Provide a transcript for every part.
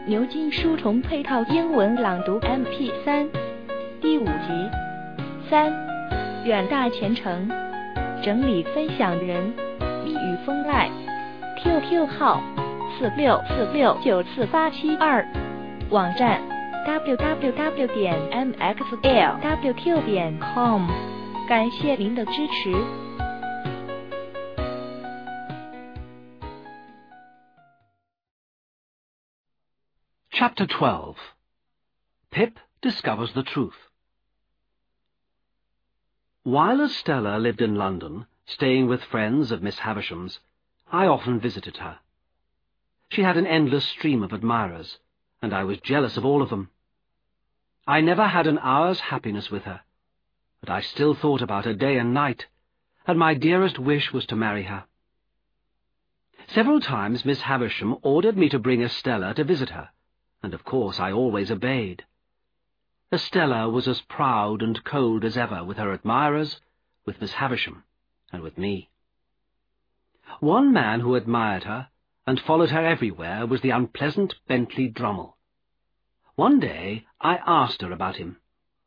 牛津书虫配套英文朗读 MP3 第5集3远大前程，整理分享人蜜语风赖 QQ 号4646948772，网站 www.mxlwq.com， 感谢您的支持。 Chapter 12. Pip discovers the truth. While Estella lived in London, staying with friends of Miss Havisham's, I often visited her. She had an endless stream of admirers, and I was jealous of all of them. I never had an hour's happiness with her, but I still thought about her day and night, and my dearest wish was to marry her. Several times Miss Havisham ordered me to bring Estella to visit her, and of course I always obeyed. Estella was as proud and cold as ever with her admirers, with Miss Havisham, and with me. One man who admired her and followed her everywhere was the unpleasant Bentley Drummle. One day I asked her about him.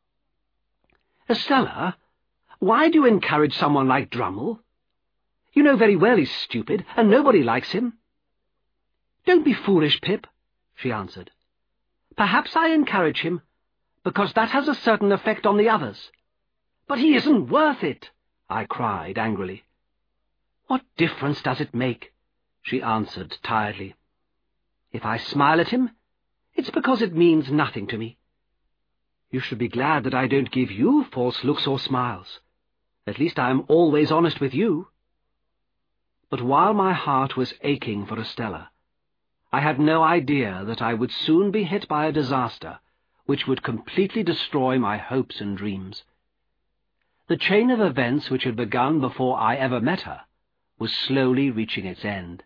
"Estella, why do you encourage someone like Drummle? You know very well he's stupid, and nobody likes him." "Don't be foolish, Pip," she answered. "Perhaps I encourage him because that has a certain effect on the others. But he isn't worth it," I cried angrily. "What difference does it make?" she answered tiredly. "If I smile at him, it's because it means nothing to me. You should be glad that I don't give you false looks or smiles. At least I am always honest with you." But while my heart was aching for Estella, I had no idea that I would soon be hit by a disaster which would completely destroy my hopes and dreams. The chain of events which had begun before I ever met her was slowly reaching its end.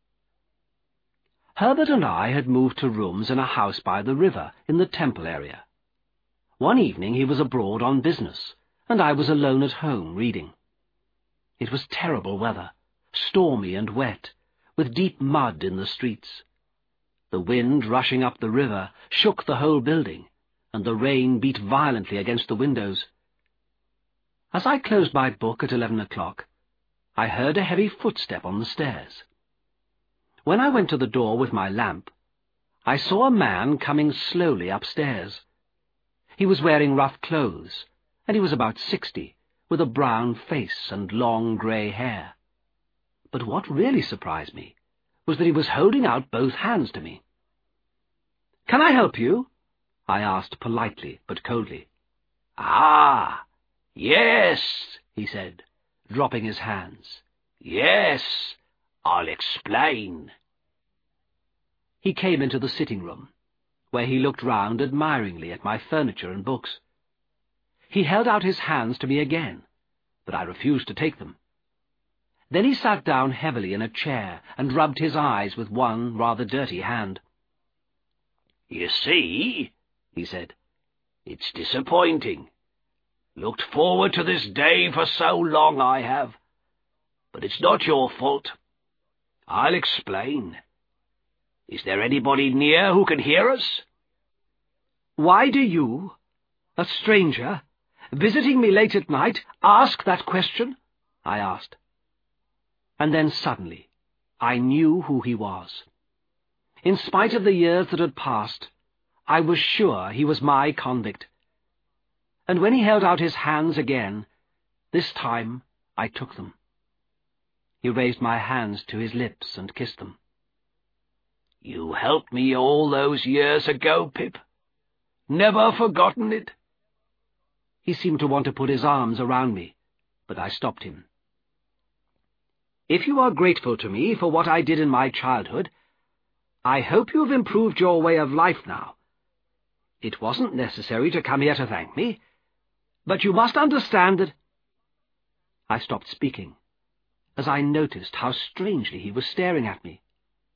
Herbert and I had moved to rooms in a house by the river in the Temple area. One evening he was abroad on business, and I was alone at home reading. It was terrible weather, stormy and wet, with deep mud in the streets. The wind rushing up the river shook the whole building, and the rain beat violently against the windows. As I closed my book at 11 o'clock, I heard a heavy footstep on the stairs. When I went to the door with my lamp, I saw a man coming slowly upstairs. He was wearing rough clothes, and he was about 60, with a brown face and long grey hair. But what really surprised me was that he was holding out both hands to me. "Can I help you?" I asked politely but coldly. "Ah, yes," he said, dropping his hands. "Yes, I'll explain." He came into the sitting room, where he looked round admiringly at my furniture and books. He held out his hands to me again, but I refused to take them. Then he sat down heavily in a chair and rubbed his eyes with one rather dirty hand. "You see," he said, "it's disappointing. Looked forward to this day for so long I have. But it's not your fault. I'll explain. Is there anybody near who can hear us?" "Why do you, a stranger, visiting me late at night, ask that question?" I asked. And then suddenly I knew who he was. In spite of the years that had passed, I was sure he was my convict. And when he held out his hands again, this time I took them. He raised my hands to his lips and kissed them. "You helped me all those years ago, Pip. Never forgotten it." He seemed to want to put his arms around me, but I stopped him. "If you are grateful to me for what I did in my childhood, I hope you have improved your way of life now. It wasn't necessary to come here to thank me, but you must understand that—" I stopped speaking, as I noticed how strangely he was staring at me.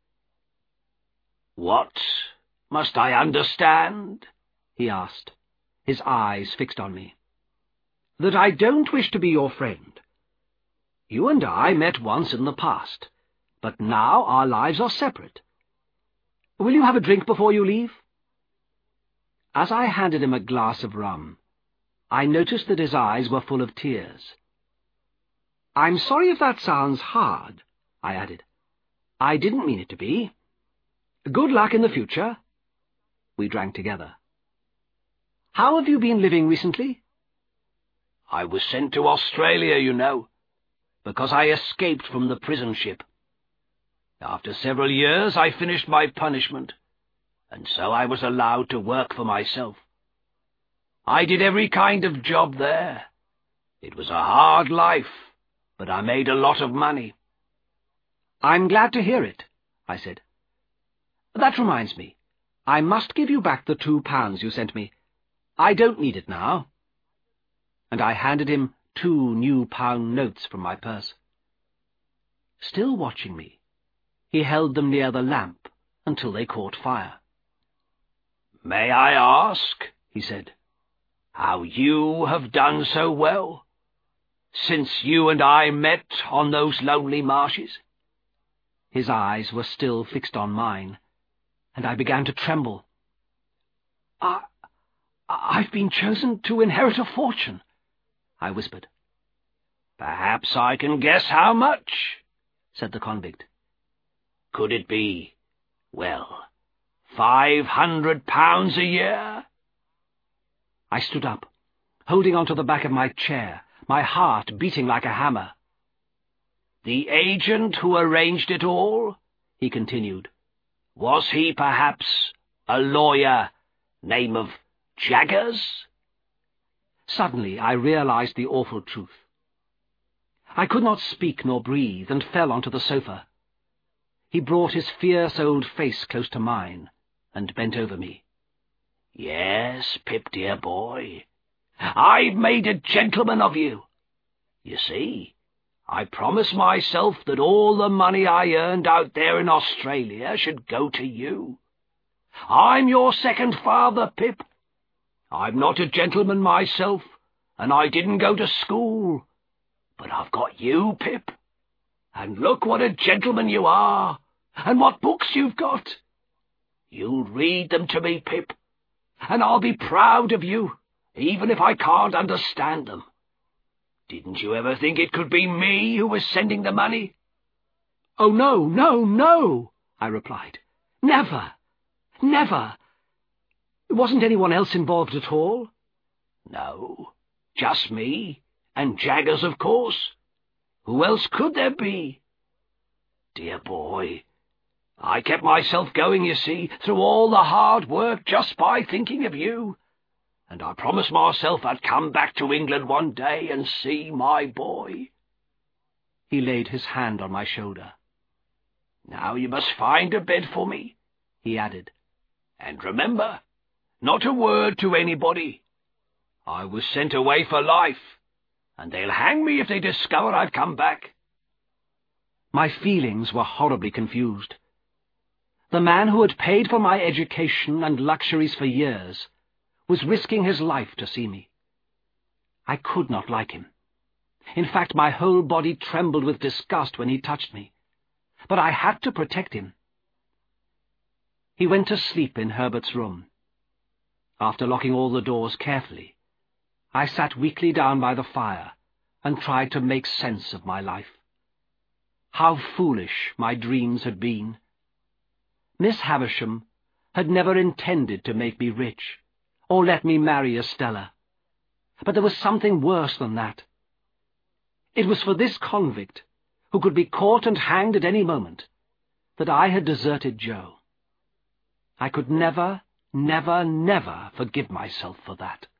"What must I understand?" he asked, his eyes fixed on me. "That I don't wish to be your friend. You and I met once in the past, but now our lives are separate. Will you have a drink before you leave?" As I handed him a glass of rum, I noticed that his eyes were full of tears. "I'm sorry if that sounds hard," I added. "I didn't mean it to be. Good luck in the future." We drank together. "How have you been living recently?" "I was sent to Australia, you know, because I escaped from the prison ship. After several years I finished my punishment, and so I was allowed to work for myself. I did every kind of job there. It was a hard life, but I made a lot of money." "I'm glad to hear it," I said. "That reminds me. I must give you back the £2 you sent me. I don't need it now." And I handed him 2 new pound notes from my purse. Still watching me, he held them near the lamp until they caught fire. "May I ask," he said, "how you have done so well, since you and I met on those lonely marshes?" His eyes were still fixed on mine, and I began to tremble. I've been chosen to inherit a fortune," I whispered. "Perhaps I can guess how much," said the convict. "Could it be, well, £500 a year?" I stood up, holding on to the back of my chair, my heart beating like a hammer. "The agent who arranged it all," he continued, "was he perhaps a lawyer, name of Jaggers?" Suddenly I realized the awful truth. I could not speak nor breathe, and fell onto the sofa. He brought his fierce old face close to mine, and bent over me. "Yes, Pip, dear boy, I've made a gentleman of you. You see, I promised myself that all the money I earned out there in Australia should go to you. I'm your second father, Pip. I'm not a gentleman myself, and I didn't go to school, but I've got you, Pip. And look what a gentleman you are, and what books you've got. You'll read them to me, Pip, and I'll be proud of you, even if I can't understand them. Didn't you ever think it could be me who was sending the money?" "Oh, no, no, no," I replied. "Never, never. Wasn't anyone else involved at all?" "No, just me, and Jaggers, of course. Who else could there be? Dear boy, I kept myself going, you see, through all the hard work just by thinking of you, and I promised myself I'd come back to England one day and see my boy." He laid his hand on my shoulder. "Now you must find a bed for me," he added, "and remember, not a word to anybody. I was sent away for life, and they'll hang me if they discover I've come back." My feelings were horribly confused. The man who had paid for my education and luxuries for years was risking his life to see me. I could not like him. In fact, my whole body trembled with disgust when he touched me, but I had to protect him. He went to sleep in Herbert's room. After locking all the doors carefully, I sat weakly down by the fire and tried to make sense of my life. How foolish my dreams had been. Miss Havisham had never intended to make me rich, or let me marry Estella. But there was something worse than that. It was for this convict, who could be caught and hanged at any moment, that I had deserted Joe. I could never, never, never forgive myself for that.